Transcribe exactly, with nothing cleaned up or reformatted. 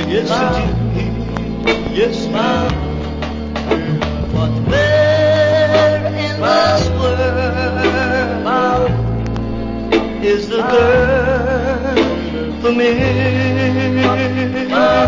Yes, you do. Yes, ma'am. What there in this world is the girl for me?